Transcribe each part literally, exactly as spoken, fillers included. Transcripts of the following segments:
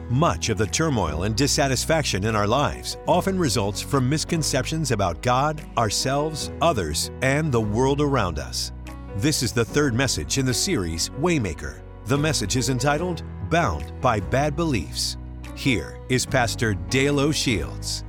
Much of the turmoil and dissatisfaction in our lives often results from misconceptions about God, ourselves, others, and the world around us. This is the third message in the series, Waymaker. The message is entitled, Bound by Bad Beliefs. Here is Pastor Dale O'Shields.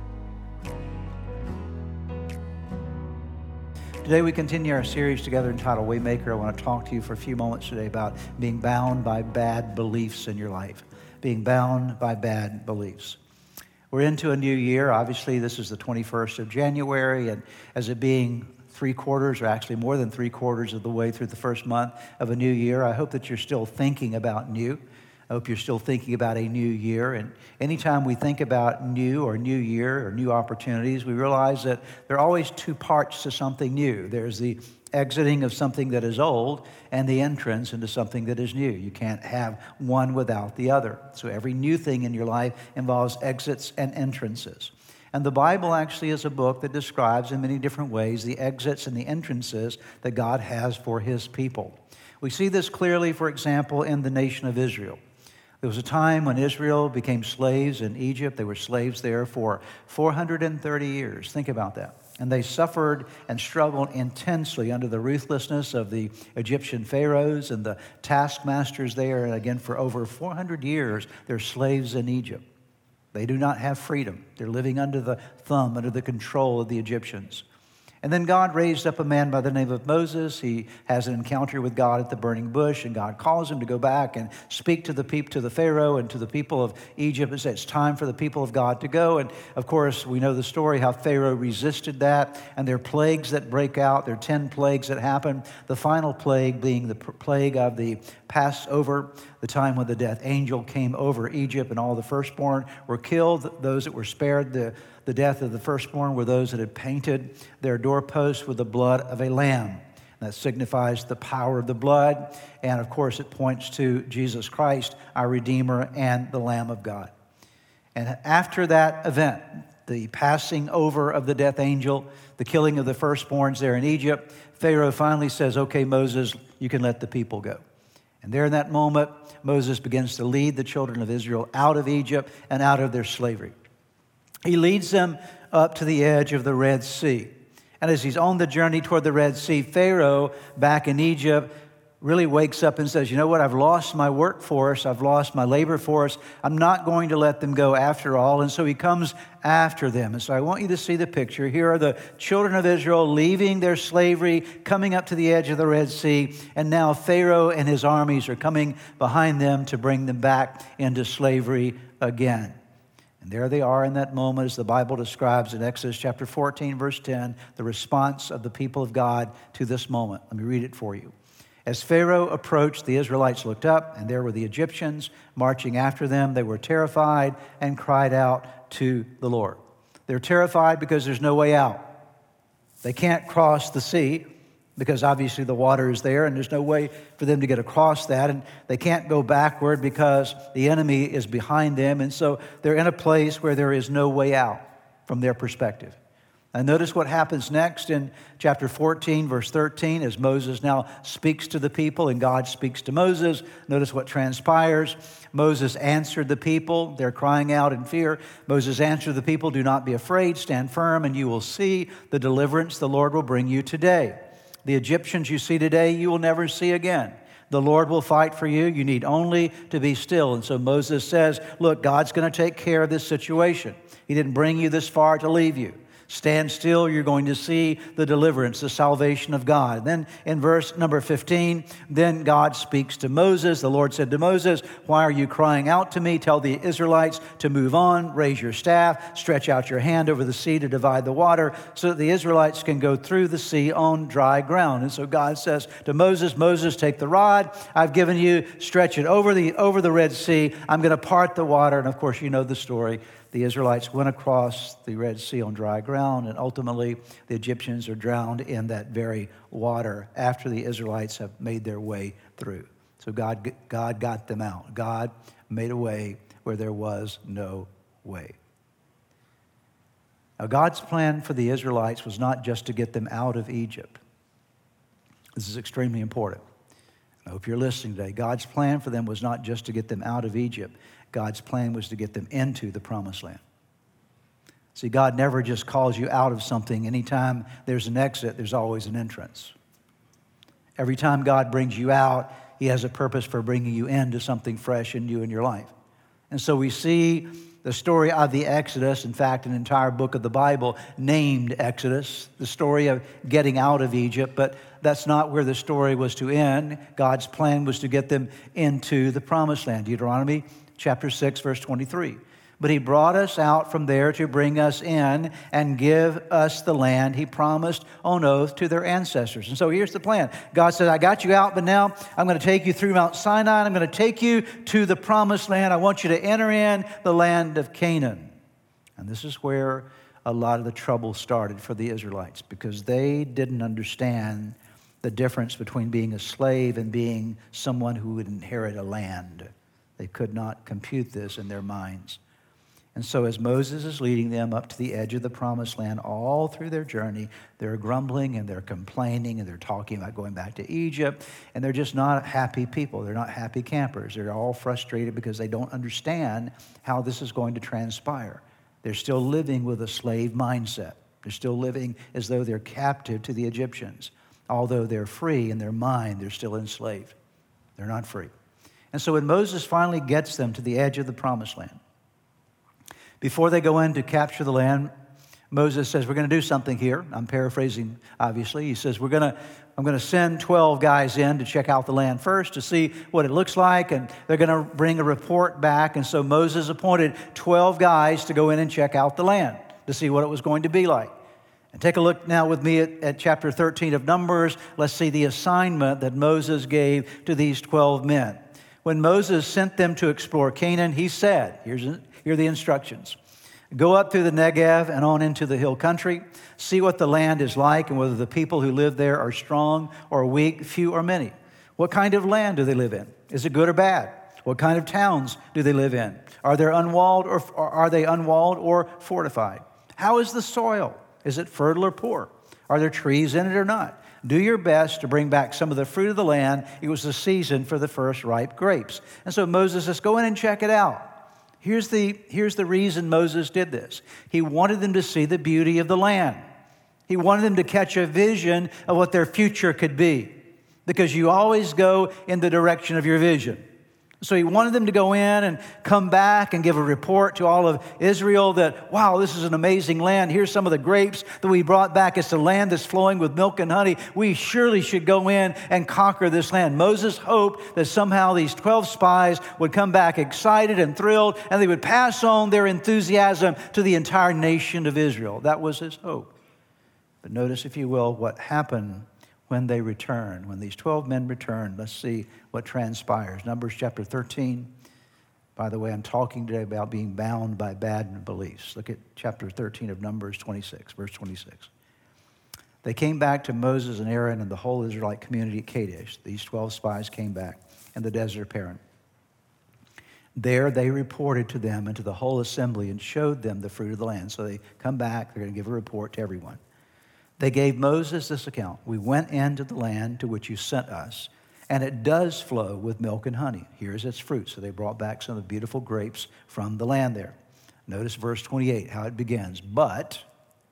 Today we continue our series together entitled Waymaker. I want to talk to you for a few moments today about being bound by bad beliefs in your life. Being bound by bad beliefs. We're into a new year. Obviously, this is the twenty-first of January, and as it being three quarters, or actually more than three quarters of the way through the first month of a new year, I hope that you're still thinking about new. I hope you're still thinking about a new year. And anytime we think about new or new year or new opportunities, we realize that there are always two parts to something new. There's the exiting of something that is old and the entrance into something that is new. You can't have one without the other. So every new thing in your life involves exits and entrances. And the Bible actually is a book that describes in many different ways the exits and the entrances that God has for his people. We see this clearly, for example, in the nation of Israel. There was a time when Israel became slaves in Egypt. They were slaves there for four hundred thirty years. Think about that. And they suffered and struggled intensely under the ruthlessness of the Egyptian pharaohs and the taskmasters there. And again, for over four hundred years, they're slaves in Egypt. They do not have freedom. They're living under the thumb, under the control of the Egyptians. And then God raised up a man by the name of Moses. He has an encounter with God at the burning bush, and God calls him to go back and speak to the people, to the Pharaoh and to the people of Egypt and say it's time for the people of God to go. And of course, we know the story how Pharaoh resisted that, and there are plagues that break out. There are ten plagues that happen. The final plague being the plague of the Passover, the time when the death angel came over Egypt and all the firstborn were killed. Those that were spared the The death of the firstborn were those that had painted their doorposts with the blood of a lamb. That signifies the power of the blood. And of course, it points to Jesus Christ, our Redeemer and the Lamb of God. And after that event, the passing over of the death angel, the killing of the firstborns there in Egypt, Pharaoh finally says, okay, Moses, you can let the people go. And there in that moment, Moses begins to lead the children of Israel out of Egypt and out of their slavery. He leads them up to the edge of the Red Sea. And as he's on the journey toward the Red Sea, Pharaoh, back in Egypt, really wakes up and says, you know what, I've lost my workforce, I've lost my labor force, I'm not going to let them go after all. And so he comes after them. And so I want you to see the picture. Here are the children of Israel leaving their slavery, coming up to the edge of the Red Sea, and now Pharaoh and his armies are coming behind them to bring them back into slavery again. And there they are in that moment, as the Bible describes in Exodus chapter fourteen, verse ten, the response of the people of God to this moment. Let me read it for you. As Pharaoh approached, the Israelites looked up, and there were the Egyptians marching after them. They were terrified and cried out to the Lord. They're terrified because there's no way out. They can't cross the sea, because obviously the water is there and there's no way for them to get across that. And they can't go backward because the enemy is behind them. And so they're in a place where there is no way out from their perspective. And notice what happens next in chapter fourteen, verse thirteen, as Moses now speaks to the people and God speaks to Moses. Notice what transpires. Moses answered the people. They're crying out in fear. Moses answered the people, do not be afraid, stand firm, and you will see the deliverance the Lord will bring you today. The Egyptians you see today, you will never see again. The Lord will fight for you. You need only to be still. And so Moses says, look, God's going to take care of this situation. He didn't bring you this far to leave you. Stand still, you're going to see the deliverance, the salvation of God. Then in verse number fifteen, then God speaks to Moses. The Lord said to Moses, why are you crying out to me? Tell the Israelites to move on, raise your staff, stretch out your hand over the sea to divide the water so that the Israelites can go through the sea on dry ground. And so God says to Moses, Moses, take the rod I've given you, stretch it over the, over the Red Sea. I'm going to part the water. And of course, you know the story. The Israelites went across the Red Sea on dry ground, and ultimately the Egyptians are drowned in that very water after the Israelites have made their way through. So God, God got them out. God made a way where there was no way. Now, God's plan for the Israelites was not just to get them out of Egypt. This is extremely important. I hope you're listening today. God's plan for them was not just to get them out of Egypt. God's plan was to get them into the promised land. See, God never just calls you out of something. Anytime there's an exit, there's always an entrance. Every time God brings you out, he has a purpose for bringing you into something fresh and new in your life. And so we see the story of the Exodus, in fact, an entire book of the Bible named Exodus, the story of getting out of Egypt, but that's not where the story was to end. God's plan was to get them into the promised land. Deuteronomy chapter six, verse twenty-three. But he brought us out from there to bring us in and give us the land he promised on oath to their ancestors. And so here's the plan. God said, I got you out, but now I'm going to take you through Mount Sinai. I'm going to take you to the promised land. I want you to enter in the land of Canaan. And this is where a lot of the trouble started for the Israelites, because they didn't understand the difference between being a slave and being someone who would inherit a land. They could not compute this in their minds. And so as Moses is leading them up to the edge of the promised land, all through their journey, they're grumbling and they're complaining and they're talking about going back to Egypt. And they're just not happy people. They're not happy campers. They're all frustrated because they don't understand how this is going to transpire. They're still living with a slave mindset. They're still living as though they're captive to the Egyptians. Although they're free in their mind, they're still enslaved. They're not free. And so when Moses finally gets them to the edge of the promised land, before they go in to capture the land, Moses says, we're going to do something here. I'm paraphrasing, obviously. He says, we're going to, I'm going to send twelve guys in to check out the land first to see what it looks like, and they're going to bring a report back. And so Moses appointed twelve guys to go in and check out the land to see what it was going to be like. And take a look now with me at, at chapter thirteen of Numbers. Let's see the assignment that Moses gave to these twelve men. When Moses sent them to explore Canaan, he said, here's Here are the instructions. Go up through the Negev and on into the hill country. See what the land is like and whether the people who live there are strong or weak, few or many. What kind of land do they live in? Is it good or bad? What kind of towns do they live in? Are they unwalled or, or are they unwalled or fortified? How is the soil? Is it fertile or poor? Are there trees in it or not? Do your best to bring back some of the fruit of the land. It was the season for the first ripe grapes. And so Moses says, go in and check it out. Here's the, here's the reason Moses did this. He wanted them to see the beauty of the land. He wanted them to catch a vision of what their future could be, because you always go in the direction of your vision. So he wanted them to go in and come back and give a report to all of Israel that, wow, this is an amazing land. Here's some of the grapes that we brought back. It's a land that's flowing with milk and honey. We surely should go in and conquer this land. Moses hoped that somehow these twelve spies would come back excited and thrilled, and they would pass on their enthusiasm to the entire nation of Israel. That was his hope. But notice, if you will, what happened when they returned. When these twelve men returned, let's see what transpires. Numbers chapter thirteen. By the way, I'm talking today about being bound by bad beliefs. Look at chapter thirteen of Numbers twenty-six, verse twenty-six. They came back to Moses and Aaron and the whole Israelite community at Kadesh. These twelve spies came back in the desert of Paran. There they reported to them and to the whole assembly and showed them the fruit of the land. So they come back, they're going to give a report to everyone. They gave Moses this account. We went into the land to which you sent us, and it does flow with milk and honey. Here's its fruit. So they brought back some of the beautiful grapes from the land there. Notice verse twenty-eight, how it begins. But,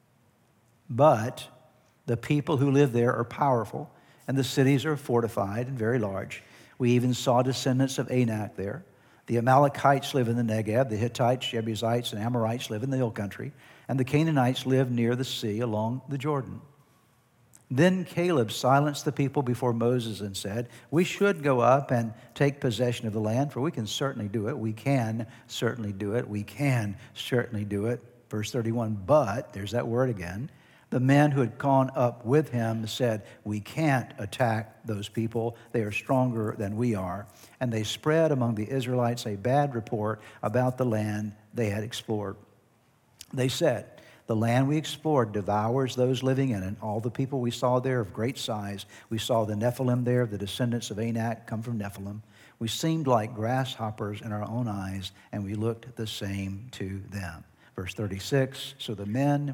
but the people who live there are powerful, and the cities are fortified and very large. We even saw descendants of Anak there. The Amalekites live in the Negev. The Hittites, Jebusites, and Amorites live in the hill country. And the Canaanites live near the sea along the Jordan. Then Caleb silenced the people before Moses and said, we should go up and take possession of the land, for we can certainly do it. We can certainly do it. We can certainly do it. Verse thirty-one, but, there's that word again, the men who had gone up with him said, we can't attack those people. They are stronger than we are. And they spread among the Israelites a bad report about the land they had explored. They said, the land we explored devours those living in it. All the people we saw there of great size. We saw the Nephilim there, the descendants of Anak come from Nephilim. We seemed like grasshoppers in our own eyes, and we looked the same to them. Verse thirty-six, so the men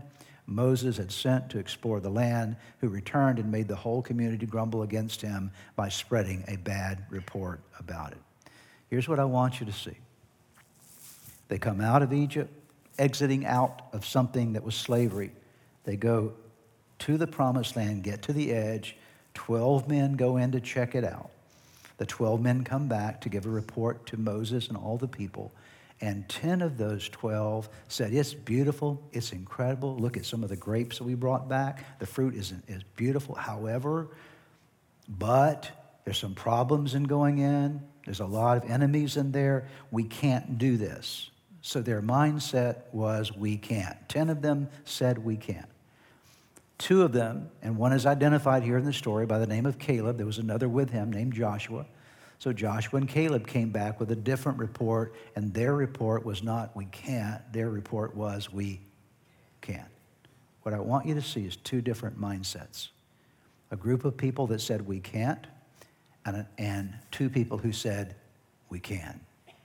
Moses had sent to explore the land, who returned and made the whole community grumble against him by spreading a bad report about it. Here's what I want you to see. They come out of Egypt, exiting out of something that was slavery. They go to the promised land, get to the edge. Twelve men go in to check it out. The twelve men come back to give a report to Moses and all the people. And ten of those twelve said, it's beautiful, it's incredible. Look at some of the grapes that we brought back. The fruit is, is beautiful. However, but there's some problems in going in. There's a lot of enemies in there. We can't do this. So their mindset was, we can't. Ten of them said, we can't. Two of them, and one is identified here in the story by the name of Caleb. There was another with him named Joshua. So Joshua and Caleb came back with a different report, and their report was not, we can't. Their report was, we can. What I want you to see is two different mindsets. A group of people that said, we can't, and, a, and two people who said, we can.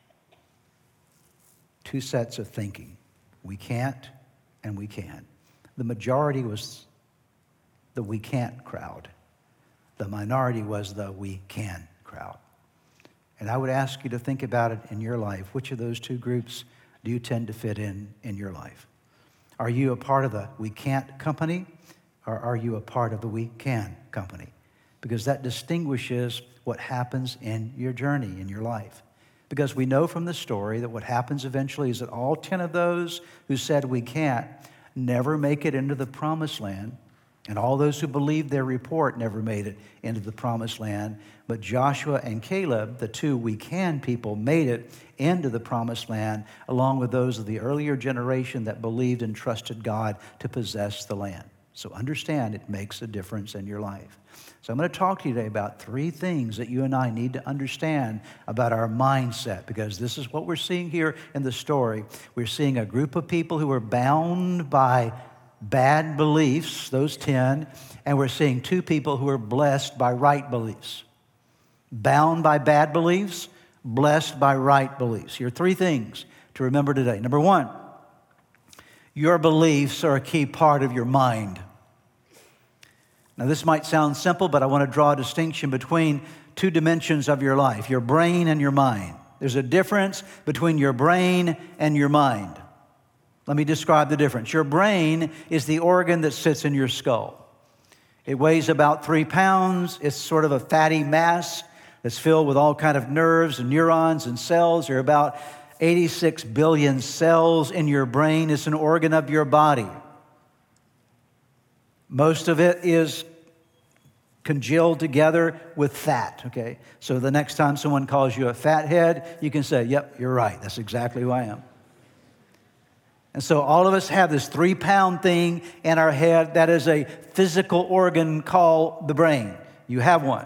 Two sets of thinking. We can't, and we can. The majority was the we can't crowd. The minority was the we can crowd. And I would ask you to think about it in your life. Which of those two groups do you tend to fit in in your life? Are you a part of the we can't company, or are you a part of the we can company? Because that distinguishes what happens in your journey, in your life. Because we know from the story that what happens eventually is that all ten of those who said we can't never make it into the promised land. And all those who believed their report never made it into the promised land. But Joshua and Caleb, the two we can people, made it into the promised land, along with those of the earlier generation that believed and trusted God to possess the land. So understand, it makes a difference in your life. So I'm going to talk to you today about three things that you and I need to understand about our mindset, because this is what we're seeing here in the story. We're seeing a group of people who are bound by bad beliefs, those ten, and we're seeing two people who are blessed by right beliefs. Bound by bad beliefs, blessed by right beliefs. Here are three things to remember today. Number one, your beliefs are a key part of your mind. Now, this might sound simple, but I want to draw a distinction between two dimensions of your life, your brain and your mind. There's a difference between your brain and your mind. Let me describe the difference. Your brain is the organ that sits in your skull. It weighs about three pounds. It's sort of a fatty mass that's filled with all kind of nerves and neurons and cells. There are about eighty-six billion cells in your brain. It's an organ of your body. Most of it is congealed together with fat, okay? So the next time someone calls you a fathead, you can say, yep, you're right. That's exactly who I am. And so all of us have this three-pound thing in our head that is a physical organ called the brain. You have one.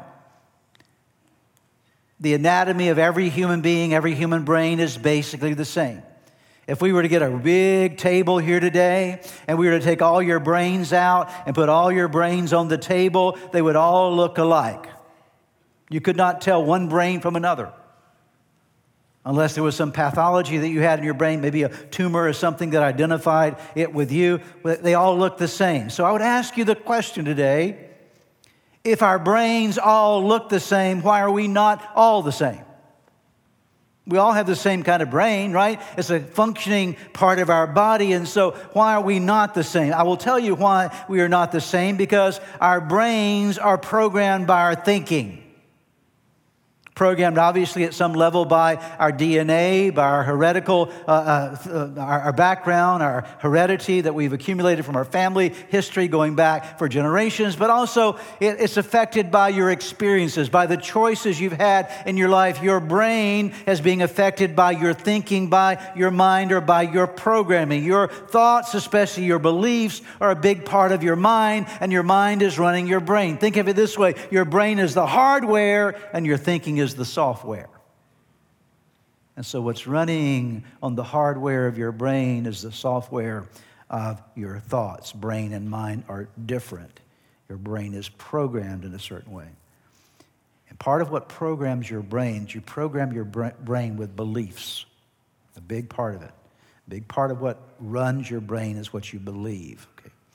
The anatomy of every human being, every human brain is basically the same. If we were to get a big table here today and we were to take all your brains out and put all your brains on the table, they would all look alike. You could not tell one brain from another. Unless there was some pathology that you had in your brain, maybe a tumor or something that identified it with you. They all look the same. So I would ask you the question today, if our brains all look the same, why are we not all the same? We all have the same kind of brain, right? It's a functioning part of our body, and so why are we not the same? I will tell you why we are not the same, because our brains are programmed by our thinking. Programmed, obviously, at some level by our D N A, by our heretical, uh, uh, our, our background, our heredity that we've accumulated from our family history going back for generations, but also it, it's affected by your experiences, by the choices you've had in your life. Your brain is being affected by your thinking, by your mind, or by your programming. Your thoughts, especially your beliefs, are a big part of your mind, and your mind is running your brain. Think of it this way. Your brain is the hardware, and your thinking is is the software. And so what's running on the hardware of your brain is the software of your thoughts. Brain and mind are different. Your brain is programmed in a certain way. And part of what programs your brain is you program your brain with beliefs. A big part of it. A big part of what runs your brain is what you believe. Okay?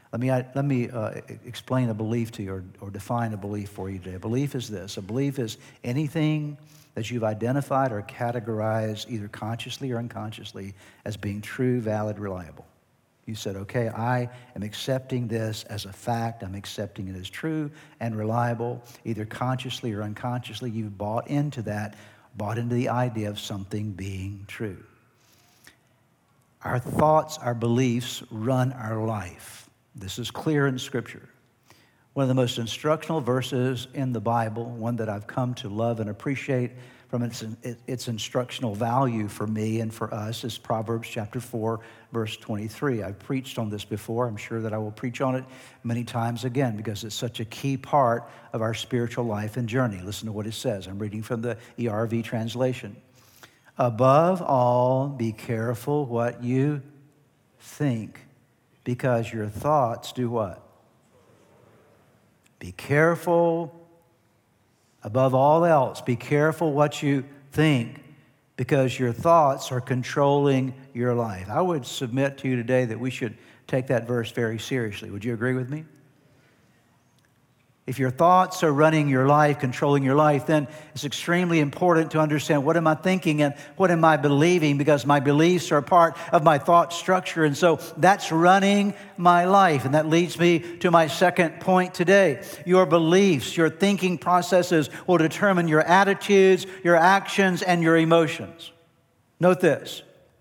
Let me, let me uh, explain a belief to you or, or define a belief for you today. A belief is this. A belief is anything that you've identified or categorized either consciously or unconsciously as being true, valid, reliable. You said, okay, I am accepting this as a fact. I'm accepting it as true and reliable. Either consciously or unconsciously, you've bought into that, bought into the idea of something being true. Our thoughts, our beliefs run our life. This is clear in Scripture. One of the most instructional verses in the Bible, one that I've come to love and appreciate from its, its instructional value for me and for us, is Proverbs chapter four, verse twenty-three. I've preached on this before. I'm sure that I will preach on it many times again because it's such a key part of our spiritual life and journey. Listen to what it says. I'm reading from the E R V translation. Above all, be careful what you think, because your thoughts do what? Be careful, above all else, be careful what you think, because your thoughts are controlling your life. I would submit to you today that we should take that verse very seriously. Would you agree with me? If your thoughts are running your life, controlling your life, then it's extremely important to understand what am I thinking and what am I believing, because my beliefs are a part of my thought structure. And so that's running my life. And that leads me to my second point today. Your beliefs, your thinking processes will determine your attitudes, your actions, and your emotions. Note this.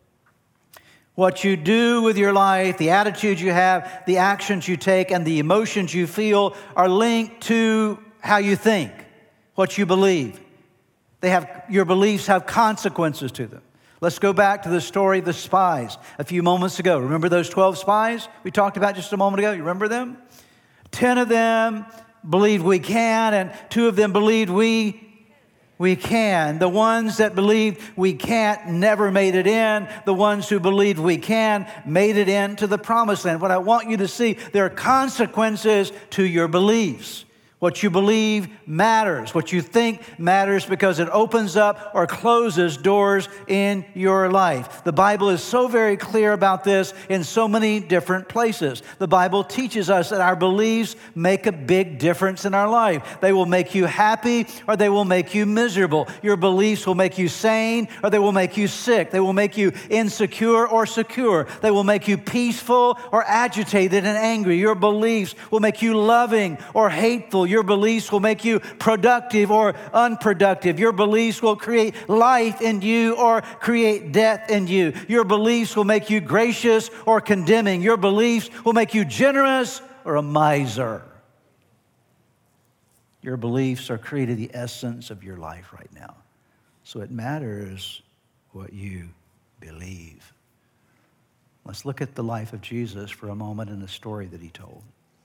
What you do with your life, the attitudes you have, the actions you take, and the emotions you feel are linked to how you think, what you believe. They have, your beliefs have consequences to them. Let's go back to the story of the spies a few moments ago. Remember those twelve spies we talked about just a moment ago? You remember them? Ten of them believed we can, and two of them believed we We can. The ones that believed we can't never made it in. The ones who believed we can made it into the promised land. What I want you to see, there are consequences to your beliefs. What you believe matters. What you think matters because it opens up or closes doors in your life. The Bible is so very clear about this in so many different places. The Bible teaches us that our beliefs make a big difference in our life. They will make you happy or they will make you miserable. Your beliefs will make you sane or they will make you sick. They will make you insecure or secure. They will make you peaceful or agitated and angry. Your beliefs will make you loving or hateful. Your beliefs will make you productive or unproductive. Your beliefs will create life in you or create death in you. Your beliefs will make you gracious or condemning. Your beliefs will make you generous or a miser. Your beliefs are creating the essence of your life right now. So it matters what you believe. Let's look at the life of Jesus for a moment in the story that he told.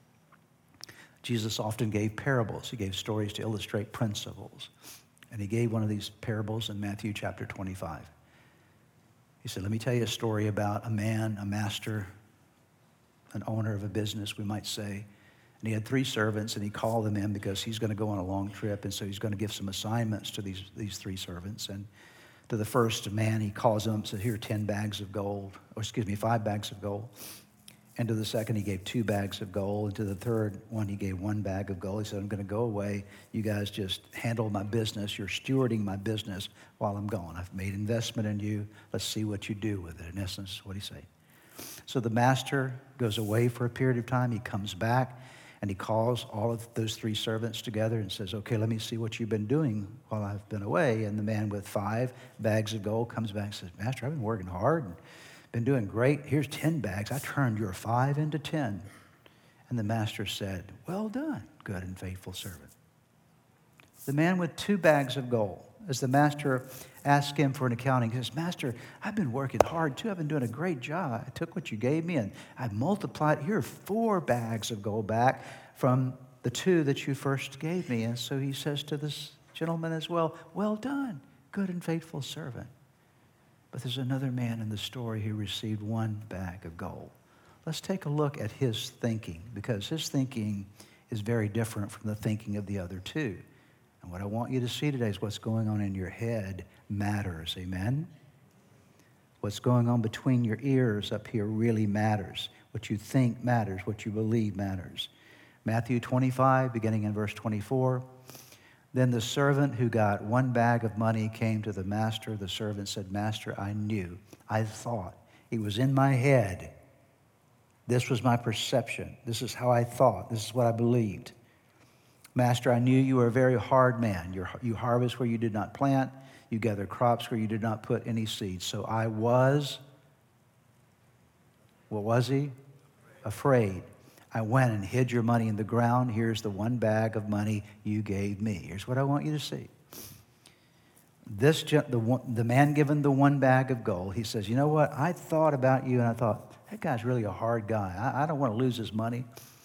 Jesus often gave parables. He gave stories to illustrate principles. And he gave one of these parables in Matthew chapter twenty-five. He said, let me tell you a story about a man, a master, an owner of a business, we might say. And he had three servants, and he called them in because he's going to go on a long trip, and so he's going to give some assignments to these, these three servants. And to the first man, he calls them and says, here are ten bags of gold, or excuse me, five bags of gold. And to the second, he gave two bags of gold. And to the third one, he gave one bag of gold. He said, I'm going to go away. You guys just handle my business. You're stewarding my business while I'm gone. I've made investment in you. Let's see what you do with it. In essence, what did he say? So the master goes away for a period of time. He comes back, and he calls all of those three servants together and says, okay, let me see what you've been doing while I've been away. And the man with five bags of gold comes back and says, Master, I've been working hard and been doing great. Here's ten bags. I turned your five into ten. And the master said, well done, good and faithful servant. The man with two bags of gold, as the master asked him for an accounting, he says, Master, I've been working hard too. I've been doing a great job. I took what you gave me and I multiplied. Here are four bags of gold back from the two that you first gave me. And so he says to this gentleman as well, well done, good and faithful servant. But there's another man in the story who received one bag of gold. Let's take a look at his thinking, because his thinking is very different from the thinking of the other two. And what I want you to see today is what's going on in your head matters. Amen? What's going on between your ears up here really matters. What you think matters. What you believe matters. Matthew twenty-five, beginning in verse twenty-four. Then the servant who got one bag of money came to the master. The servant said, Master, I knew, I thought, it was in my head. This was my perception. This is how I thought. This is what I believed. Master, I knew you were a very hard man. You're, you harvest where you did not plant. You gather crops where you did not put any seeds. So I was, what was he? Afraid. I went and hid your money in the ground. Here's the one bag of money you gave me. Here's what I want you to see. This the, one, the man given the one bag of gold, he says, you know what? I thought about you, and I thought, that guy's really a hard guy. I, I don't want to lose his money.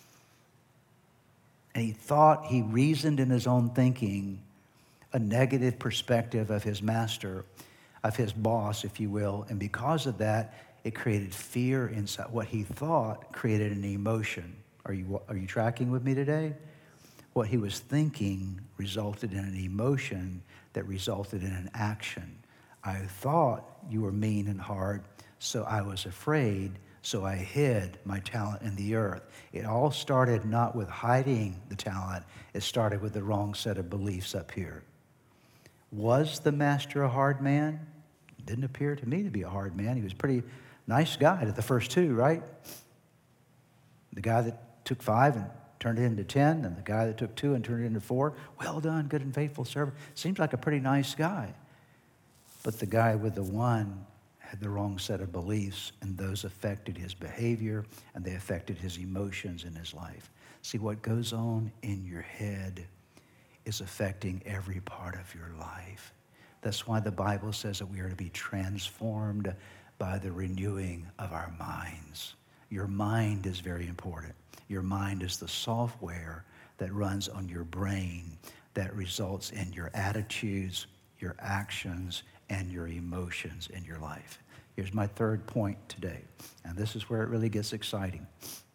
And he thought, he reasoned in his own thinking a negative perspective of his master, of his boss, if you will. And because of that, it created fear inside. What he thought created an emotion. Are you, are you tracking with me today? What he was thinking resulted in an emotion that resulted in an action. I thought you were mean and hard, so I was afraid, so I hid my talent in the earth. It all started not with hiding the talent. It started with the wrong set of beliefs up here. Was the master a hard man? Didn't appear to me to be a hard man. He was a pretty nice guy to the first two, right? The guy that took five and turned it into ten, and the guy that took two and turned it into four. Well done, good and faithful servant. Seems like a pretty nice guy. But the guy with the one had the wrong set of beliefs, and those affected his behavior, and they affected his emotions in his life. See, what goes on in your head is affecting every part of your life. That's why the Bible says that we are to be transformed by the renewing of our minds. Your mind is very important. Your mind is the software that runs on your brain that results in your attitudes, your actions, and your emotions in your life. Here's my third point today, and this is where it really gets exciting.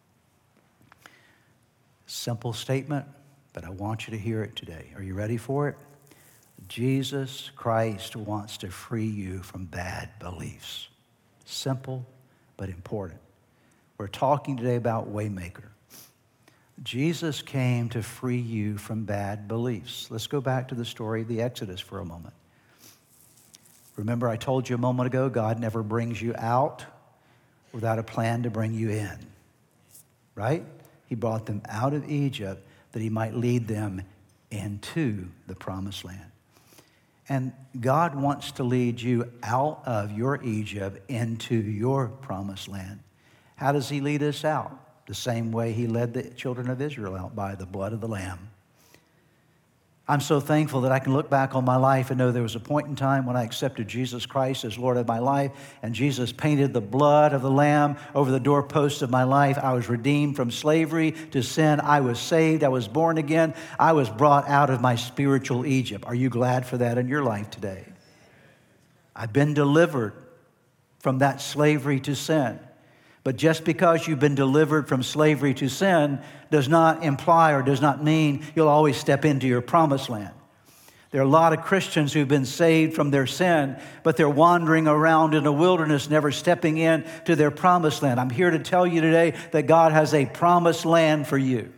Simple statement, but I want you to hear it today. Are you ready for it? Jesus Christ wants to free you from bad beliefs. Simple, but important. We're talking today about Waymaker. Jesus came to free you from bad beliefs. Let's go back to the story of the Exodus for a moment. Remember, I told you a moment ago, God never brings you out without a plan to bring you in, right? He brought them out of Egypt that he might lead them into the promised land. And God wants to lead you out of your Egypt into your promised land. How does he lead us out? The same way he led the children of Israel out, by the blood of the Lamb. I'm so thankful that I can look back on my life and know there was a point in time when I accepted Jesus Christ as Lord of my life, and Jesus painted the blood of the Lamb over the doorposts of my life. I was redeemed from slavery to sin. I was saved. I was born again. I was brought out of my spiritual Egypt. Are you glad for that in your life today? I've been delivered from that slavery to sin. But just because you've been delivered from slavery to sin does not imply or does not mean you'll always step into your promised land. There are a lot of Christians who've been saved from their sin, but they're wandering around in a wilderness, never stepping in to their promised land. I'm here to tell you today that God has a promised land for you.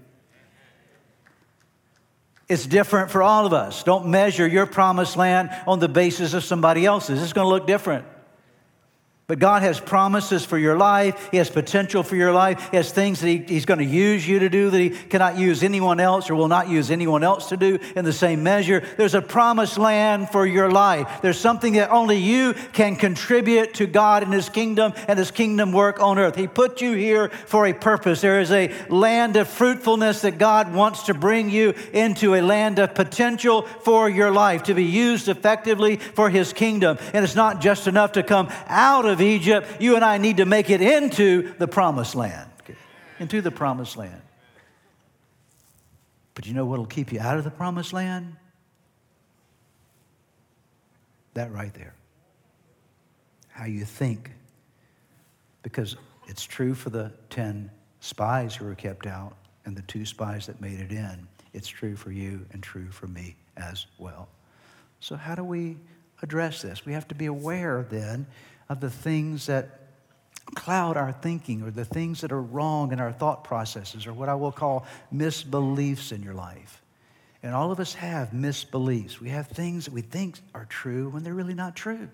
It's different for all of us. Don't measure your promised land on the basis of somebody else's. It's going to look different. But God has promises for your life. He has potential for your life. He has things that he, He's going to use you to do that He cannot use anyone else or will not use anyone else to do in the same measure. There's a promised land for your life. There's something that only you can contribute to God and His kingdom and His kingdom work on earth. He put you here for a purpose. There is a land of fruitfulness that God wants to bring you into, a land of potential for your life to be used effectively for His kingdom. And it's not just enough to come out of Egypt. You and I need to make it into the promised land. Into the promised land. But you know what will keep you out of the promised land? That right there. How you think. Because it's true for the ten spies who were kept out and the two spies that made it in. It's true for you and true for me as well. So how do we address this? We have to be aware then of the things that cloud our thinking, or the things that are wrong in our thought processes, or what I will call misbeliefs in your life. And all of us have misbeliefs. We have things that we think are true when they're really not true.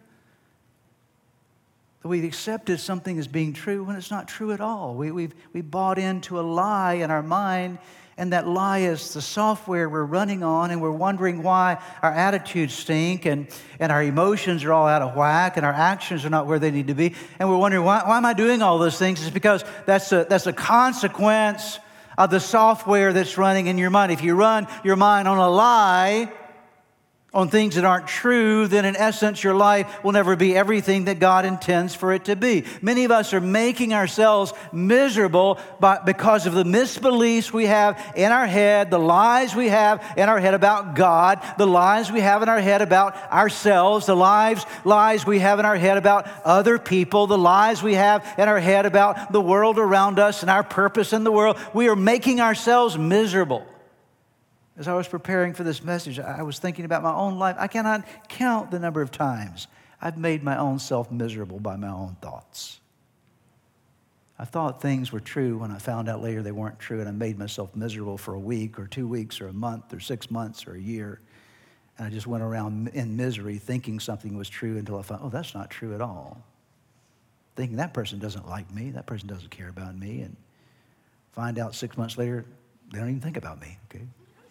That we've accepted something as being true when it's not true at all. We, we've we bought into a lie in our mind, and that lie is the software we're running on, and we're wondering why our attitudes stink, and, and our emotions are all out of whack, and our actions are not where they need to be. And we're wondering, why, why am I doing all those things? It's because that's a, that's a consequence of the software that's running in your mind. If you run your mind on a lie, on things that aren't true, then in essence your life will never be everything that God intends for it to be. Many of us are making ourselves miserable by, because of the misbeliefs we have in our head, the lies we have in our head about God, the lies we have in our head about ourselves, the lies, lies we have in our head about other people, the lies we have in our head about the world around us and our purpose in the world. We are making ourselves miserable. As I was preparing for this message, I was thinking about my own life. I cannot count the number of times I've made my own self miserable by my own thoughts. I thought things were true when I found out later they weren't true, and I made myself miserable for a week or two weeks or a month or six months or a year. And I just went around in misery thinking something was true until I found, oh, that's not true at all. Thinking that person doesn't like me, that person doesn't care about me, and find out six months later, they don't even think about me, okay?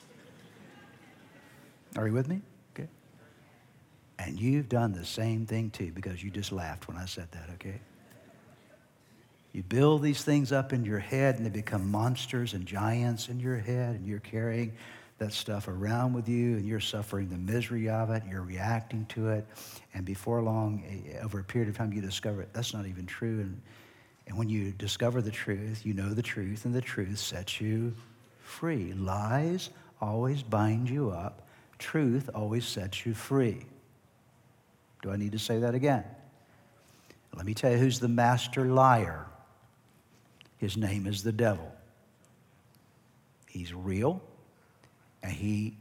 Are you with me? Okay. And you've done the same thing too, because you just laughed when I said that, okay? You build these things up in your head, and they become monsters and giants in your head, and you're carrying that stuff around with you, and you're suffering the misery of it, you're reacting to it, and before long, over a period of time, you discover it. That's not even true. And, and when you discover the truth, you know the truth, and the truth sets you free. Lies always bind you up. Truth always sets you free. Do I need to say that again? Let me tell you who's the master liar. His name is the devil. He's real, and he,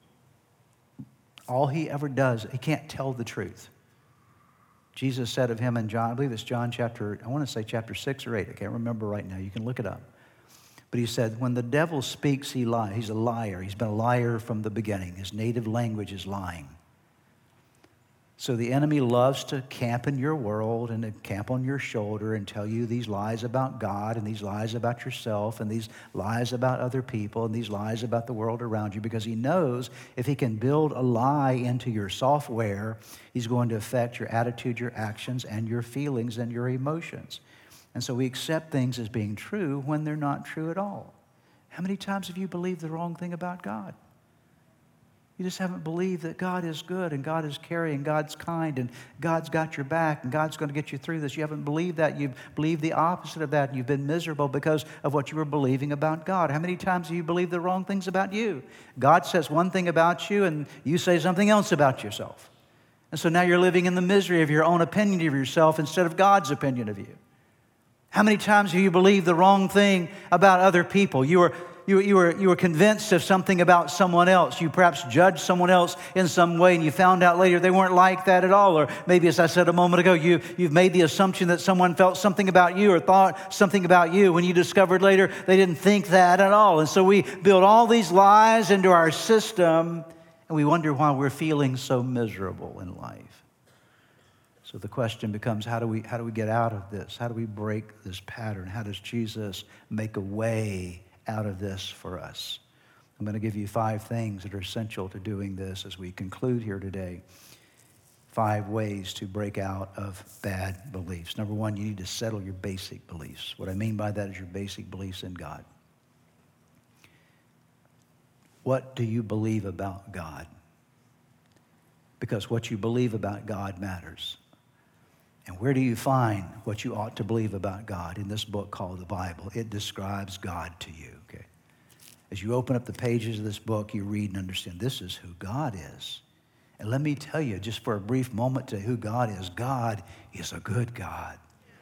all he ever does, he can't tell the truth. Jesus said of him in John, I believe it's John chapter, I want to say chapter six or eight. I can't remember right now. You can look it up. But he said, when the devil speaks, he lies. He's a liar. He's been a liar from the beginning. His native language is lying. So the enemy loves to camp in your world and to camp on your shoulder and tell you these lies about God and these lies about yourself and these lies about other people and these lies about the world around you, because he knows if he can build a lie into your software, he's going to affect your attitude, your actions, and your feelings and your emotions. And so we accept things as being true when they're not true at all. How many times have you believed the wrong thing about God? You just haven't believed that God is good and God is caring, God's kind, and God's got your back and God's going to get you through this. You haven't believed that. You've believed the opposite of that, and you've been miserable because of what you were believing about God. How many times have you believed the wrong things about you? God says one thing about you, and you say something else about yourself. And so now you're living in the misery of your own opinion of yourself instead of God's opinion of you. How many times have you believed the wrong thing about other people? You were, you, you, were, you were convinced of something about someone else. You perhaps judged someone else in some way, and you found out later they weren't like that at all. Or maybe, as I said a moment ago, you, you've made the assumption that someone felt something about you or thought something about you when you discovered later they didn't think that at all. And so we build all these lies into our system, and we wonder why we're feeling so miserable in life. So the question becomes, how do we how do we get out of this? How do we break this pattern? How does Jesus make a way out of this for us? I'm going to give you five things that are essential to doing this as we conclude here today. Five ways to break out of bad beliefs. Number one, you need to settle your basic beliefs. What I mean by that is your basic beliefs in God. What do you believe about God? Because what you believe about God matters. And where do you find what you ought to believe about God? In this book called the Bible. It describes God to you, okay? As you open up the pages of this book, you read and understand this is who God is. And let me tell you, just for a brief moment, to who God is. God is a good God.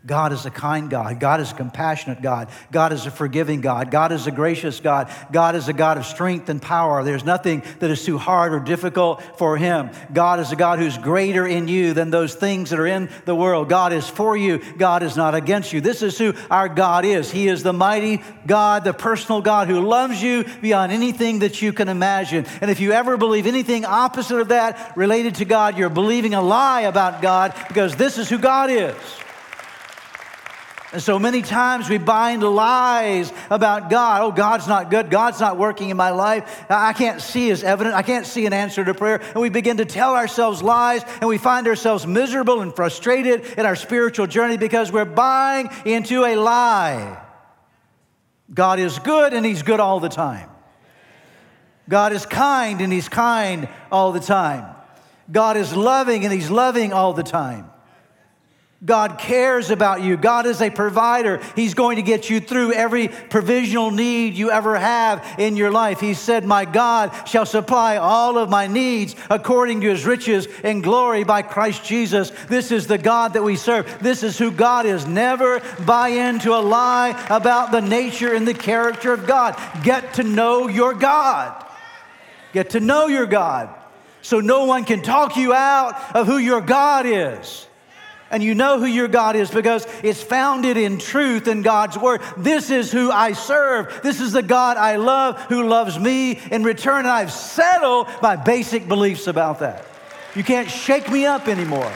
God is a kind God. God is a compassionate God. God is a forgiving God. God is a gracious God. God is a God of strength and power. There's nothing that is too hard or difficult for him. God is a God who's greater in you than those things that are in the world. God is for you. God is not against you. This is who our God is. He is the mighty God, the personal God who loves you beyond anything that you can imagine. And if you ever believe anything opposite of that related to God, you're believing a lie about God, because this is who God is. And so many times we bind lies about God. Oh, God's not good. God's not working in my life. I can't see his evidence. I can't see an answer to prayer. And we begin to tell ourselves lies, and we find ourselves miserable and frustrated in our spiritual journey because we're buying into a lie. God is good, and he's good all the time. God is kind, and he's kind all the time. God is loving, and he's loving all the time. God cares about you. God is a provider. He's going to get you through every provisional need you ever have in your life. He said, my God shall supply all of my needs according to his riches and glory by Christ Jesus. This is the God that we serve. This is who God is. Never buy into a lie about the nature and the character of God. Get to know your God. Get to know your God, so no one can talk you out of who your God is. And you know who your God is because it's founded in truth in God's word. This is who I serve. This is the God I love, who loves me in return. And I've settled my basic beliefs about that. You can't shake me up anymore.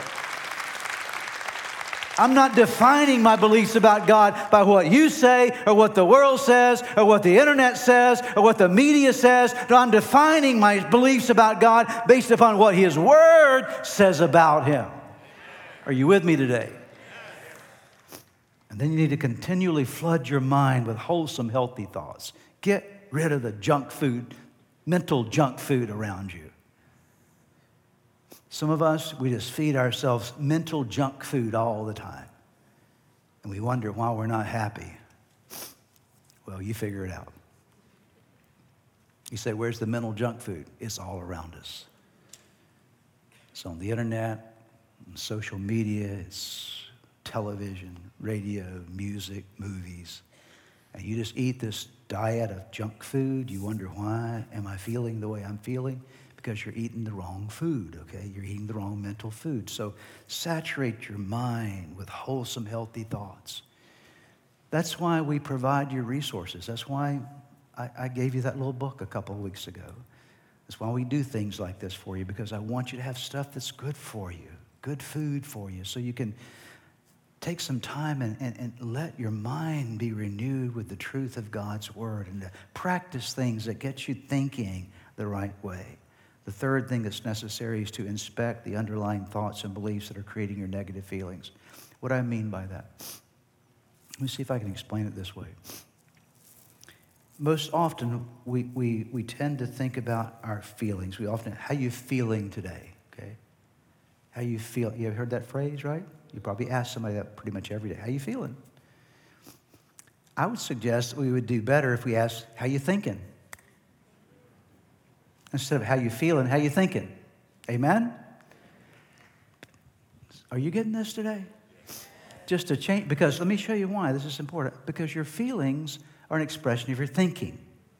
I'm not defining my beliefs about God by what you say or what the world says or what the internet says or what the media says. No, I'm defining my beliefs about God based upon what his word says about him. Are you with me today? And then you need to continually flood your mind with wholesome, healthy thoughts. Get rid of the junk food, mental junk food around you. Some of us, we just feed ourselves mental junk food all the time. And we wonder why we're not happy. Well, you figure it out. You say, where's the mental junk food? It's all around us. It's on the internet. Social media, it's television, radio, music, movies. And you just eat this diet of junk food. You wonder, why am I feeling the way I'm feeling? Because you're eating the wrong food, okay? You're eating the wrong mental food. So saturate your mind with wholesome, healthy thoughts. That's why we provide you resources. That's why I, I gave you that little book a couple of weeks ago. That's why we do things like this for you, because I want you to have stuff that's good for you. Good food for you, so you can take some time and, and, and let your mind be renewed with the truth of God's word and to practice things that get you thinking the right way. The third thing that's necessary is to inspect the underlying thoughts and beliefs that are creating your negative feelings. What do I mean by that? Let me see if I can explain it this way. Most often, we, we, we tend to think about our feelings. We often, how are you feeling today, okay? How you feel? You ever heard that phrase, right? You probably ask somebody that pretty much every day. How you feeling? I would suggest we would do better if we asked, how you thinking? Instead of how you feeling, how you thinking? Amen? Are you getting this today? Just to change, because let me show you why this is important. Because your feelings are an expression of your thinking.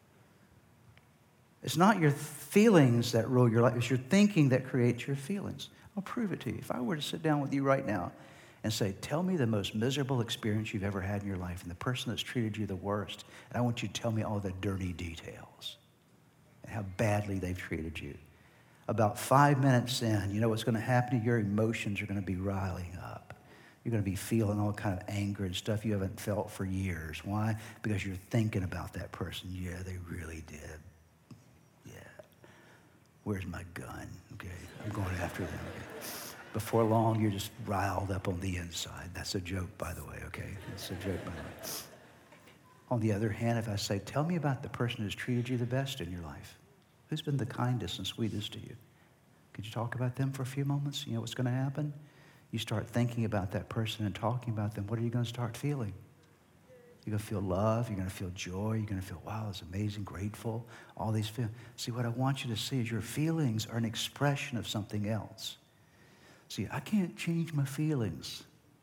It's not your feelings that rule your life. It's your thinking that creates your feelings. I'll prove it to you. If I were to sit down with you right now and say, tell me the most miserable experience you've ever had in your life and the person that's treated you the worst, and I want you to tell me all the dirty details and how badly they've treated you. About five minutes in, you know what's going to happen to you? Your emotions are going to be riling up. You're going to be feeling all kind of anger and stuff you haven't felt for years. Why? Because you're thinking about that person. Yeah, they really did. Yeah. Where's my gun? Okay, I'm going after them. Okay. Before long, you're just riled up on the inside. That's a joke, by the way, okay? That's a joke, by the way. On the other hand, if I say, tell me about the person who's treated you the best in your life. Who's been the kindest and sweetest to you? Could you talk about them for a few moments? You know what's going to happen? You start thinking about that person and talking about them. What are you going to start feeling? You're going to feel love. You're going to feel joy. You're going to feel, wow, it's amazing, grateful, all these feelings. See, what I want you to see is your feelings are an expression of something else. See, I can't change my feelings.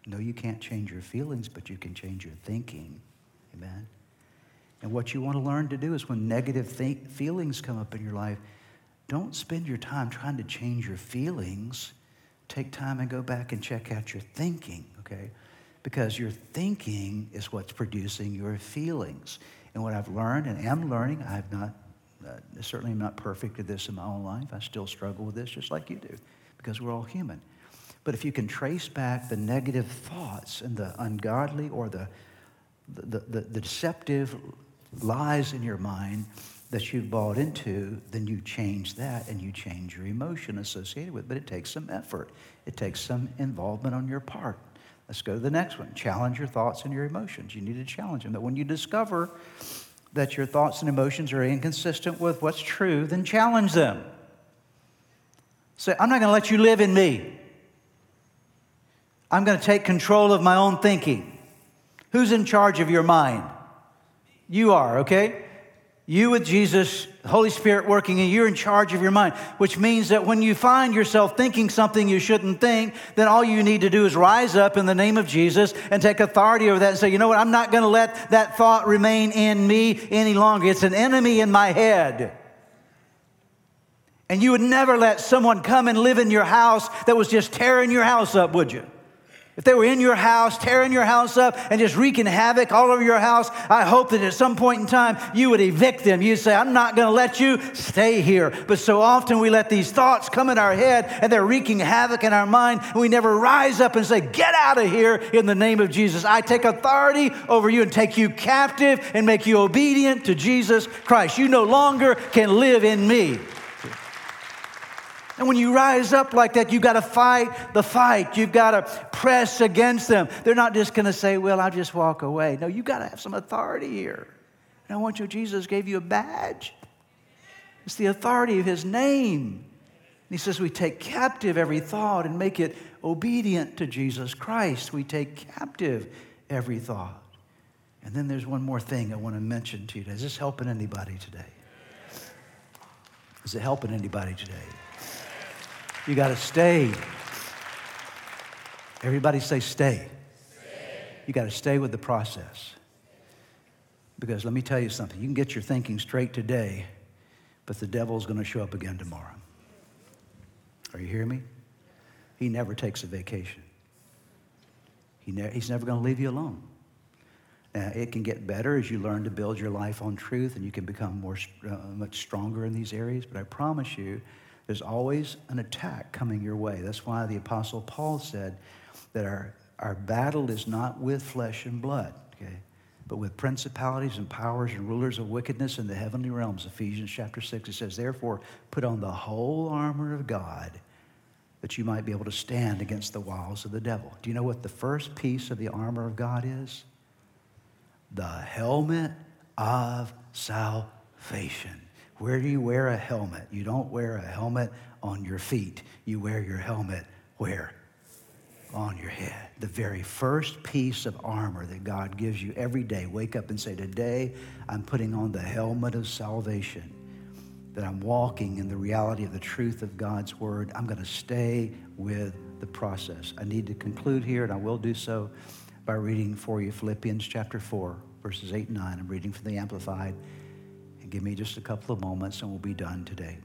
No, you can't change your feelings, but you can change your thinking. Amen. And what you want to learn to do is when negative think, feelings come up in your life, don't spend your time trying to change your feelings. Take time and go back and check out your thinking, okay? Because your thinking is what's producing your feelings. And what I've learned and am learning, I've not, uh, certainly am not perfect at this in my own life. I still struggle with this just like you do because we're all human. But if you can trace back the negative thoughts and the ungodly or the, the, the, the deceptive lies in your mind that you've bought into, then you change that and you change your emotion associated with it. But it takes some effort. It takes some involvement on your part. Let's go to the next one. Challenge your thoughts and your emotions. You need to challenge them. But when you discover that your thoughts and emotions are inconsistent with what's true, then challenge them. Say, I'm not going to let you live in me. I'm going to take control of my own thinking. Who's in charge of your mind? You are, okay? You with Jesus, Holy Spirit working, and you're in charge of your mind, which means that when you find yourself thinking something you shouldn't think, then all you need to do is rise up in the name of Jesus and take authority over that and say, you know what, I'm not going to let that thought remain in me any longer. It's an enemy in my head. And you would never let someone come and live in your house that was just tearing your house up, would you? If they were in your house, tearing your house up and just wreaking havoc all over your house, I hope that at some point in time you would evict them. You'd say, I'm not going to let you stay here. But so often we let these thoughts come in our head and they're wreaking havoc in our mind. And we never rise up and say, get out of here in the name of Jesus. I take authority over you and take you captive and make you obedient to Jesus Christ. You no longer can live in me. And when you rise up like that, you've got to fight the fight. You've got to press against them. They're not just going to say, well, I'll just walk away. No, you've got to have some authority here. And I want you, Jesus gave you a badge. It's the authority of his name. And he says we take captive every thought and make it obedient to Jesus Christ. We take captive every thought. And then there's one more thing I want to mention to you. Is this helping anybody today? Is it helping anybody today? You got to stay. Everybody say stay. Stay. You got to stay with the process. Because let me tell you something. You can get your thinking straight today, but the devil's going to show up again tomorrow. Are you hearing me? He never takes a vacation. He ne- he's never going to leave you alone. Now, it can get better as you learn to build your life on truth, and you can become more, uh, much stronger in these areas. But I promise you, there's always an attack coming your way. That's why the Apostle Paul said that our, our battle is not with flesh and blood, okay, but with principalities and powers and rulers of wickedness in the heavenly realms. Ephesians chapter six, it says, therefore, put on the whole armor of God that you might be able to stand against the wiles of the devil. Do you know what the first piece of the armor of God is? The helmet of salvation. Where do you wear a helmet? You don't wear a helmet on your feet. You wear your helmet where? On your head. The very first piece of armor that God gives you every day. Wake up and say, today I'm putting on the helmet of salvation. That I'm walking in the reality of the truth of God's word. I'm going to stay with the process. I need to conclude here, and I will do so by reading for you Philippians chapter four, verses eight and nine. I'm reading from the Amplified. Give me just a couple of moments and we'll be done today.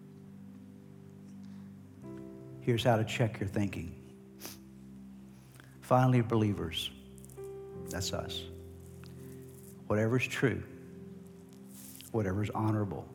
Here's how to check your thinking. Finally, believers, that's us. Whatever's true, whatever's honorable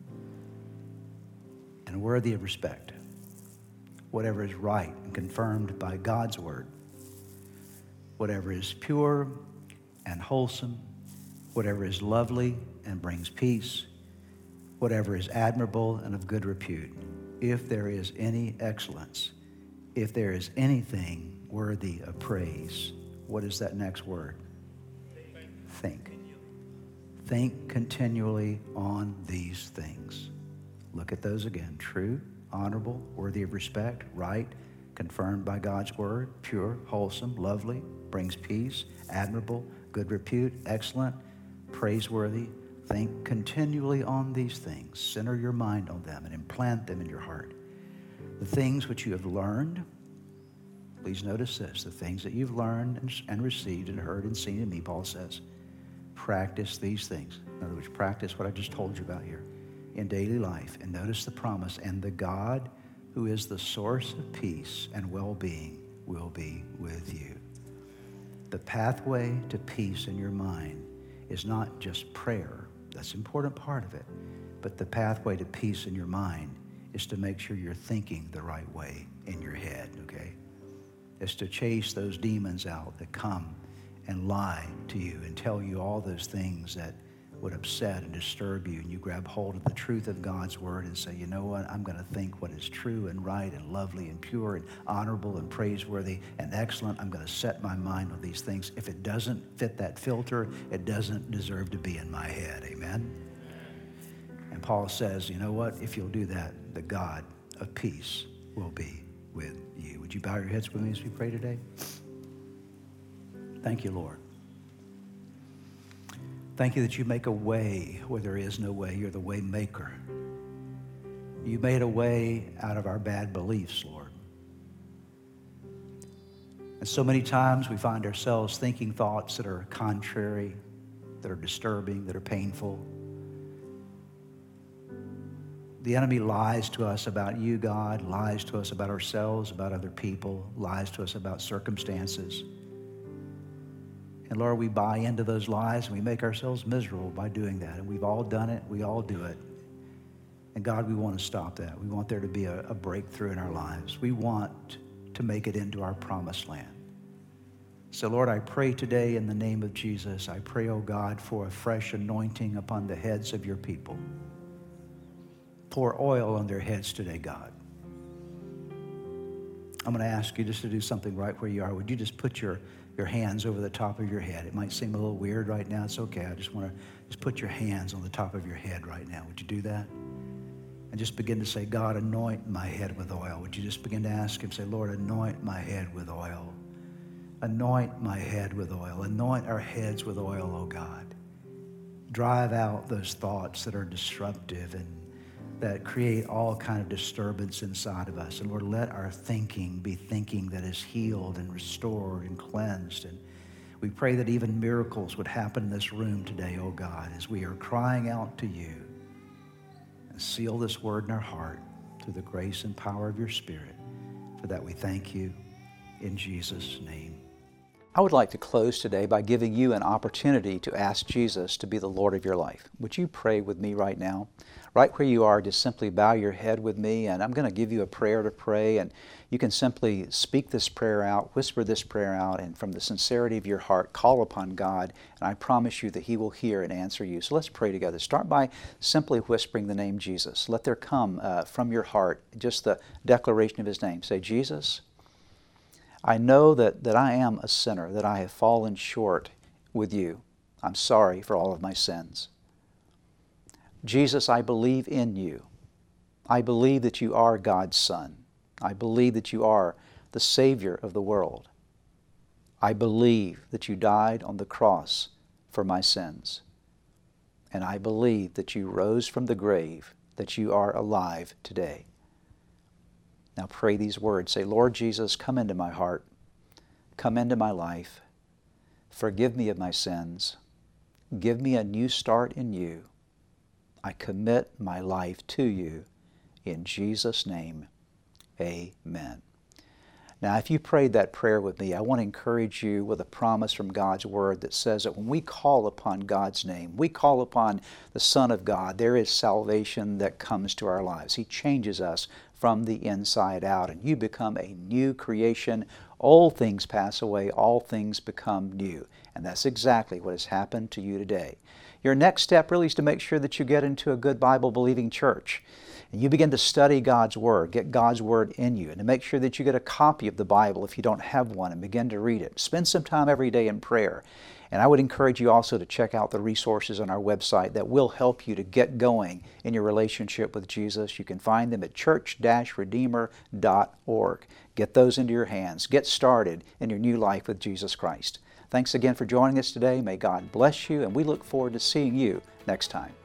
and worthy of respect, whatever is right and confirmed by God's word, whatever is pure and wholesome, whatever is lovely and brings peace, whatever is admirable and of good repute, if there is any excellence, if there is anything worthy of praise. What is that next word? Think. Think continually on these things. Look at those again. True, honorable, worthy of respect, right, confirmed by God's word, pure, wholesome, lovely, brings peace, admirable, good repute, excellent, praiseworthy. Think continually on these things. Center your mind on them and implant them in your heart. The things which you have learned, please notice this, the things that you've learned and, and received and heard and seen in me, Paul says, practice these things. In other words, practice what I just told you about here in daily life. And notice the promise, and the God who is the source of peace and well-being will be with you. The pathway to peace in your mind is not just prayer. That's an important part of it. But the pathway to peace in your mind is to make sure you're thinking the right way in your head, okay? It's to chase those demons out that come and lie to you and tell you all those things that would upset and disturb you, and you grab hold of the truth of God's word and say, you know what, I'm going to think what is true and right and lovely and pure and honorable and praiseworthy and excellent. I'm going to set my mind on these things. If it doesn't fit that filter, it doesn't deserve to be in my head. Amen? And Paul says, you know what, if you'll do that, the God of peace will be with you. Would you bow your heads with me as we pray today? Thank you, Lord. Thank you that you make a way where there is no way. You're the way maker. You made a way out of our bad beliefs, Lord. And so many times we find ourselves thinking thoughts that are contrary, that are disturbing, that are painful. The enemy lies to us about you, God, lies to us about ourselves, about other people, lies to us about circumstances. And Lord, we buy into those lies and we make ourselves miserable by doing that. And we've all done it. We all do it. And God, we want to stop that. We want there to be a, a breakthrough in our lives. We want to make it into our promised land. So Lord, I pray today in the name of Jesus, I pray, oh God, for a fresh anointing upon the heads of your people. Pour oil on their heads today, God. I'm going to ask you just to do something right where you are. Would you just put your your hands over the top of your head? It might seem a little weird right now. It's okay. I just want to just put your hands on the top of your head right now. Would you do that? And just begin to say, God, anoint my head with oil. Would you just begin to ask him, say, Lord, anoint my head with oil. Anoint my head with oil. Anoint our heads with oil, oh God. Drive out those thoughts that are disruptive and that create all kind of disturbance inside of us. And Lord, let our thinking be thinking that is healed and restored and cleansed. And we pray that even miracles would happen in this room today, oh God, as we are crying out to you. And seal this word in our heart through the grace and power of your Spirit. For that we thank you in Jesus' name. I would like to close today by giving you an opportunity to ask Jesus to be the Lord of your life. Would you pray with me right now? Right where you are, just simply bow your head with me, and I'm going to give you a prayer to pray, and you can simply speak this prayer out, whisper this prayer out, and from the sincerity of your heart, call upon God, and I promise you that He will hear and answer you. So let's pray together. Start by simply whispering the name Jesus. Let there come uh, from your heart just the declaration of His name. Say, Jesus, I know that, that I am a sinner, that I have fallen short with you. I'm sorry for all of my sins. Jesus, I believe in you. I believe that you are God's Son. I believe that you are the Savior of the world. I believe that you died on the cross for my sins. And I believe that you rose from the grave, that you are alive today. Now pray these words. Say, Lord Jesus, come into my heart. Come into my life. Forgive me of my sins. Give me a new start in you. I commit my life to you. In Jesus' name, amen. Now, if you prayed that prayer with me, I want to encourage you with a promise from God's Word that says that when we call upon God's name, we call upon the Son of God, there is salvation that comes to our lives. He changes us from the inside out, and you become a new creation. Old things pass away, all things become new. And that's exactly what has happened to you today. Your next step really is to make sure that you get into a good Bible-believing church. And you begin to study God's Word, get God's Word in you, and to make sure that you get a copy of the Bible if you don't have one, and begin to read it. Spend some time every day in prayer. And I would encourage you also to check out the resources on our website that will help you to get going in your relationship with Jesus. You can find them at church dash redeemer dot org. Get those into your hands. Get started in your new life with Jesus Christ. Thanks again for joining us today. May God bless you, and we look forward to seeing you next time.